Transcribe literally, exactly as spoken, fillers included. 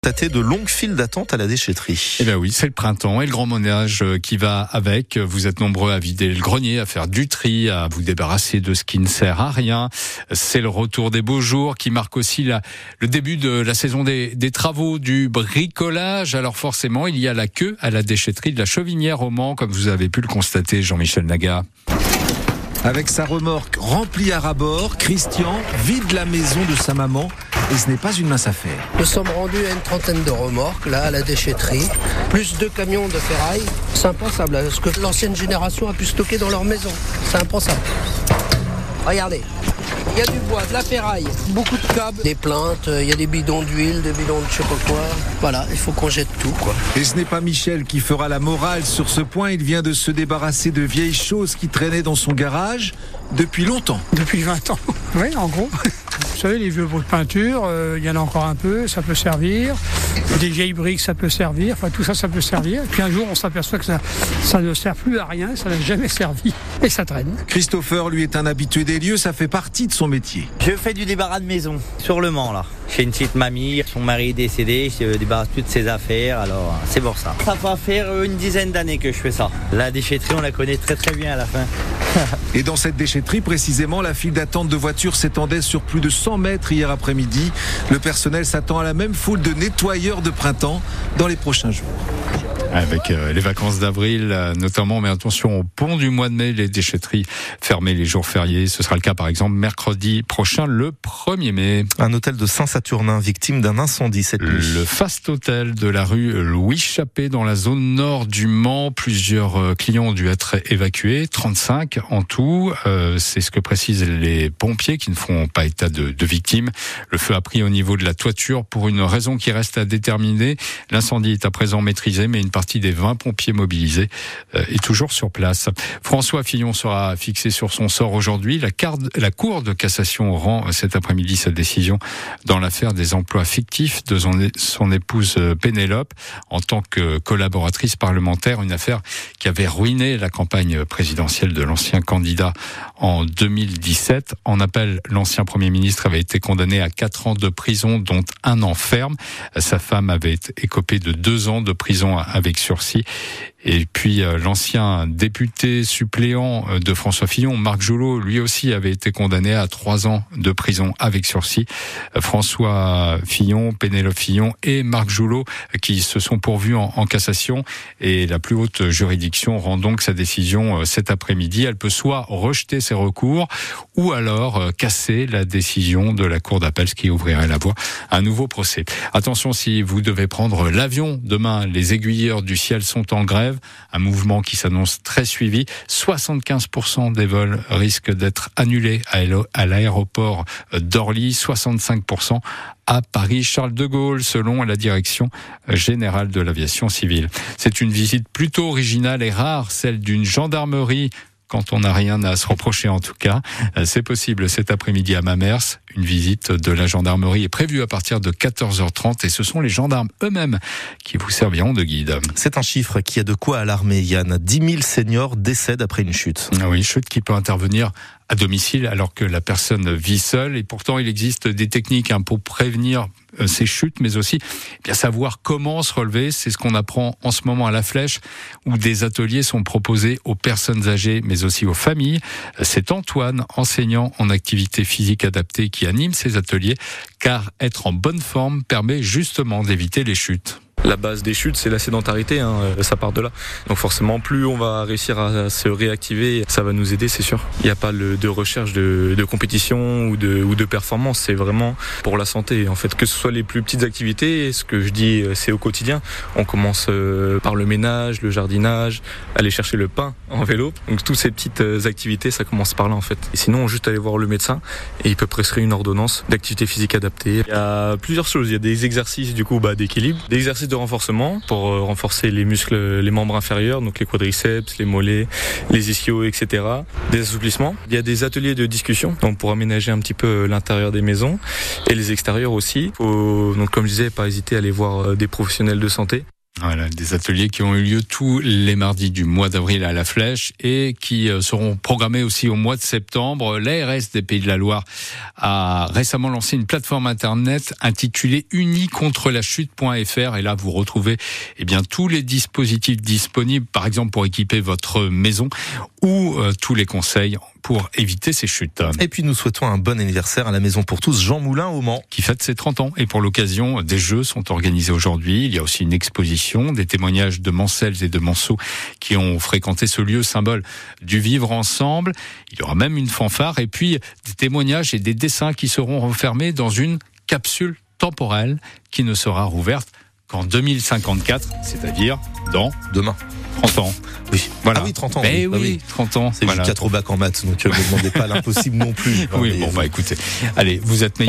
Constater de longues files d'attente à la déchetterie. Eh bien oui, c'est le printemps et le grand ménage qui va avec. Vous êtes nombreux à vider le grenier, à faire du tri, à vous débarrasser de ce qui ne sert à rien. C'est le retour des beaux jours qui marque aussi la, le début de la saison des, des travaux, du bricolage. Alors forcément, il y a la queue à la déchetterie de la Chevinière au Mans, comme vous avez pu le constater, Jean-Michel Naga. Avec sa remorque remplie à ras-bord, Christian vide la maison de sa maman et ce n'est pas une mince affaire. Nous sommes rendus à une trentaine de remorques, là, à la déchetterie, plus deux camions de ferraille. C'est impensable, ce que l'ancienne génération a pu stocker dans leur maison. C'est impensable. Regardez, il y a du bois, de la ferraille, beaucoup de câbles, des plaintes, il y a des bidons d'huile, des bidons de je sais pas quoi. Voilà, il faut qu'on jette tout, quoi. Et ce n'est pas Michel qui fera la morale sur ce point. Il vient de se débarrasser de vieilles choses qui traînaient dans son garage depuis longtemps. Depuis vingt ans, oui, en gros. Vous savez, les vieux pots de peinture, euh, il y en a encore un peu, ça peut servir. Des vieilles briques, ça peut servir. Enfin, tout ça, ça peut servir. Et puis un jour, on s'aperçoit que ça, ça ne sert plus à rien, ça n'a jamais servi. Et ça traîne. Christopher, lui, est un habitué des lieux, ça fait partie de son métier. Je fais du débarras de maison, sur le Mans, là. J'ai une petite mamie, son mari est décédé, je débarrasse toutes ses affaires, alors c'est pour ça. Ça va faire une dizaine d'années que je fais ça. La déchetterie, on la connaît très très bien à la fin. Et dans cette déchetterie, précisément, la file d'attente de voitures s'étendait sur plus de cent mètres hier après-midi. Le personnel s'attend à la même foule de nettoyeurs de printemps dans les prochains jours. Avec euh, les vacances d'avril euh, notamment, mais attention au pont du mois de mai, les déchetteries fermées les jours fériés. Ce sera le cas par exemple mercredi prochain, le premier mai. Un hôtel de Saint-Saturnin victime d'un incendie cette nuit. Le Fast Hotel de la rue Louis Chappé dans la zone nord du Mans. Plusieurs euh, clients ont dû être évacués, trente-cinq en tout. Euh, c'est ce que précisent les pompiers qui ne font pas état de, de victimes. Le feu a pris au niveau de la toiture pour une raison qui reste à déterminer. L'incendie est à présent maîtrisé, mais une partie des vingt pompiers mobilisés euh, est toujours sur place. François Fillon sera fixé sur son sort aujourd'hui. La, carte, la Cour de cassation rend cet après-midi sa décision dans l'affaire des emplois fictifs de son, son épouse Pénélope en tant que collaboratrice parlementaire, une affaire qui avait ruiné la campagne présidentielle de l'ancien candidat en deux mille dix-sept. En appel, l'ancien Premier ministre avait été condamné à quatre ans de prison, dont un an ferme. Sa femme avait écopé de deux ans de prison avec sursis. Et puis euh, l'ancien député suppléant de François Fillon, Marc Joulot, lui aussi avait été condamné à trois ans de prison avec sursis. Euh, François Fillon, Pénélope Fillon et Marc Joulot qui se sont pourvus en, en cassation. Et la plus haute juridiction rend donc sa décision euh, cet après-midi. Elle peut soit rejeter ses recours ou alors euh, casser la décision de la Cour d'appel, ce qui ouvrirait la voie à un nouveau procès. Attention, si vous devez prendre l'avion demain, les aiguilleurs du ciel sont en grève. Un mouvement qui s'annonce très suivi. soixante-quinze pour cent des vols risquent d'être annulés à l'aéroport d'Orly, soixante-cinq pour cent à Paris-Charles de Gaulle, selon la direction générale de l'aviation civile. C'est une visite plutôt originale et rare, celle d'une gendarmerie, quand on n'a rien à se reprocher en tout cas. C'est possible cet après-midi à Mamers. Une visite de la gendarmerie est prévue à partir de quatorze heures trente et ce sont les gendarmes eux-mêmes qui vous serviront de guide. C'est un chiffre qui a de quoi alarmer, Yann. dix mille seniors décèdent après une chute. Ah oui, chute qui peut intervenir à domicile alors que la personne vit seule. Et pourtant, il existe des techniques hein, pour prévenir ces chutes, mais aussi eh bien savoir comment se relever. C'est ce qu'on apprend en ce moment à La Flèche, où des ateliers sont proposés aux personnes âgées, mais aussi aux familles. C'est Antoine, enseignant en activité physique adaptée, qui anime ces ateliers, car être en bonne forme permet justement d'éviter les chutes. La base des chutes, c'est la sédentarité, hein, ça part de là. Donc forcément, plus on va réussir à se réactiver, ça va nous aider, c'est sûr. Il n'y a pas le, de recherche de, de compétition ou de, ou de performance, c'est vraiment pour la santé. En fait, que ce soit les plus petites activités, ce que je dis, c'est au quotidien. On commence par le ménage, le jardinage, aller chercher le pain en vélo. Donc toutes ces petites activités, ça commence par là en fait. Et sinon, juste aller voir le médecin et il peut prescrire une ordonnance d'activité physique adaptée. Il y a plusieurs choses. Il y a des exercices du coup bah, d'équilibre, des exercices de renforcement pour renforcer les muscles, les membres inférieurs, donc les quadriceps, les mollets, les ischios, et cetera. Des assouplissements. Il y a des ateliers de discussion, donc pour aménager un petit peu l'intérieur des maisons et les extérieurs aussi. Faut, donc comme je disais, pas hésiter à aller voir des professionnels de santé. Voilà, des ateliers qui ont eu lieu tous les mardis du mois d'avril à la Flèche et qui seront programmés aussi au mois de septembre. L'A R S des Pays de la Loire a récemment lancé une plateforme internet intitulée uni contre la chute point f r et là vous retrouvez eh bien tous les dispositifs disponibles, par exemple pour équiper votre maison ou euh, tous les conseils pour éviter ces chutes. Et puis nous souhaitons un bon anniversaire à la Maison pour tous, Jean Moulin au Mans. Qui fête ses trente ans. Et pour l'occasion, des jeux sont organisés aujourd'hui. Il y a aussi une exposition, des témoignages de Mancelles et de Manceaux qui ont fréquenté ce lieu symbole du vivre ensemble. Il y aura même une fanfare et puis des témoignages et des dessins qui seront renfermés dans une capsule temporelle qui ne sera rouverte qu'en deux mille cinquante-quatre, c'est-à-dire dans demain. trente ans. Oui. Voilà. Ah oui, trente ans. Mais oui, oui, oui. trente ans. C'est voilà. juste quatre au bac en maths, donc ne me demandez pas l'impossible non plus. Oui, mais... bon, bah écoutez. Allez, vous êtes